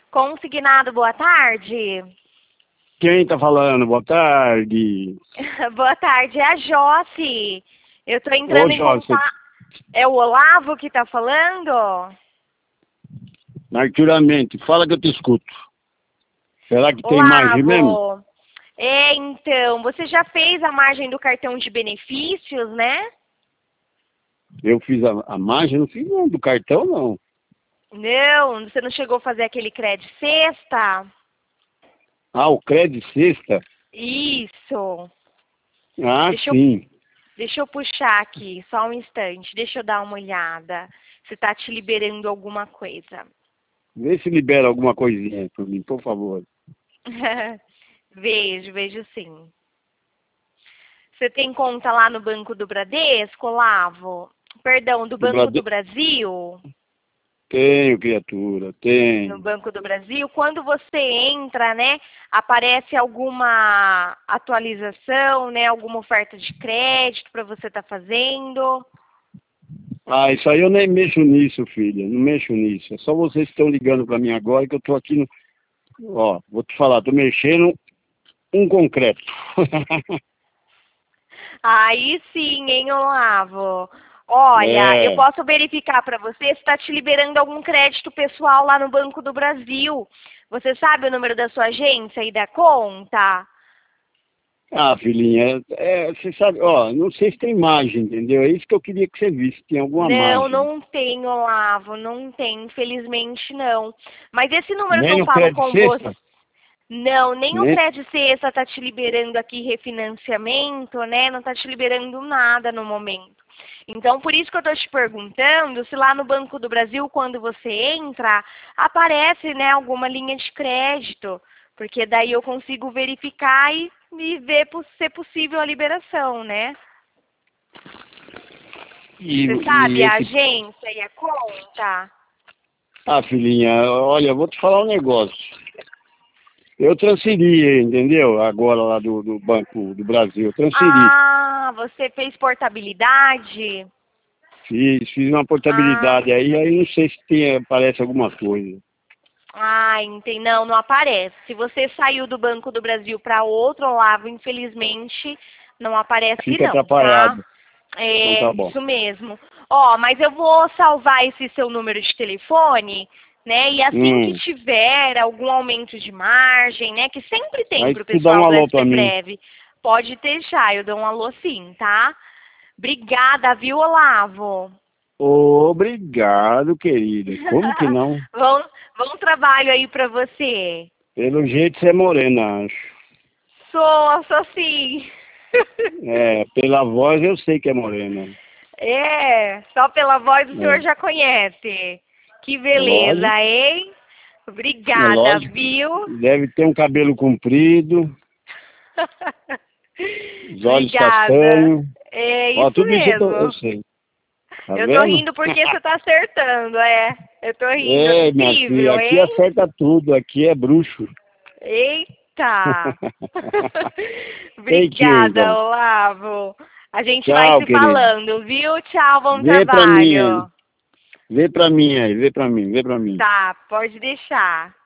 Consignado, boa tarde. Quem tá falando? Boa tarde. Boa tarde, é a Josi. Eu tô Ô, entrando em Jorge, contato. É o Olavo que tá falando? naturalmente, fala que eu te escuto. Será que tem margem mesmo? Olavo. Então, você já fez a margem do cartão de benefícios, né? Eu fiz a margem, não fiz não, do cartão, não. Não, você não chegou a fazer aquele crédito sexta? Ah, o crédito sexta? Isso. Ah, Deixa eu, sim. deixa eu puxar aqui, só um instante. Deixa eu dar uma olhada. Se tá te liberando alguma coisa. Vê se libera alguma coisinha por mim, por favor. Vejo sim. Você tem conta lá no Banco do Bradesco, Olavo? Perdão, do Do Banco do Brade... Brasil? Tenho, criatura, No tenho. Banco do Brasil, quando você entra, né, aparece alguma atualização, né, alguma oferta de crédito para você estar fazendo? Ah, isso aí eu nem mexo nisso, filha. Não mexo nisso. É só vocês que estão ligando para mim agora que eu tô aqui no... Ó, vou te falar, tô mexendo um concreto. Aí sim, hein, Olavo? Olha, eu É. posso verificar para você se está te liberando algum crédito pessoal lá no Banco do Brasil. Você sabe o número da sua agência e da conta? Ah, filhinha, você sabe, ó, não sei se tem margem, entendeu? É isso que eu queria que você visse, tem alguma Não, margem. não tem, Olavo, não tem, infelizmente não. Mas esse número que Nem eu no falo crédito com você, sexta? não, nem o Nem... Crédito Cesta tá te liberando aqui refinanciamento, né? Não tá te liberando nada no momento. Então, por isso que eu tô te perguntando se lá no Banco do Brasil, quando você entra, aparece, né, alguma linha de crédito, porque daí eu consigo verificar e ver se é possível a liberação, né? E, Você e sabe a esse... agência e a conta? Ah, filhinha, olha, eu vou te falar um negócio. Eu transferi, entendeu? Agora lá do Banco do Brasil, eu transferi. Ah, você fez portabilidade? Fiz uma Ah, portabilidade aí não sei se tem, aparece alguma coisa. entendi. Não, não aparece. Se você saiu do Banco do Brasil para outro lado, infelizmente, não aparece Fica não, tá? atrapalhado. Então É, tá bom. isso mesmo. Ó, mas eu vou salvar esse seu número de telefone, né? E assim que Hum. tiver algum aumento de margem, né? Que sempre tem Aí para o tu dá pessoal um do alô pra SP mim. Prev. Pode deixar, eu dou um alô sim, tá? Obrigada, viu, Olavo? Obrigado, querida. Como que não? Bom trabalho aí pra você. Pelo jeito você é morena, acho. Sou sim. É, pela voz eu sei que é morena. É, só pela voz o senhor É, já conhece. Que beleza, lógico, hein? é Obrigada, lógico. viu? Deve ter um cabelo comprido, os olhos Obrigada. castanhos. É Ó, isso tudo isso eu mesmo. sei. Tá Eu tô vendo? rindo porque você tá acertando, é. Eu tô rindo. É É, minha filha, possível, aqui hein? acerta tudo, aqui é bruxo. Eita! Thank you, Obrigada, então. Olavo. A gente vai Tchau, se querido. falando, viu? Tchau, bom Vê pra mim aí. trabalho. Vê pra mim aí, vê pra mim, vê pra mim. Tá, pode deixar.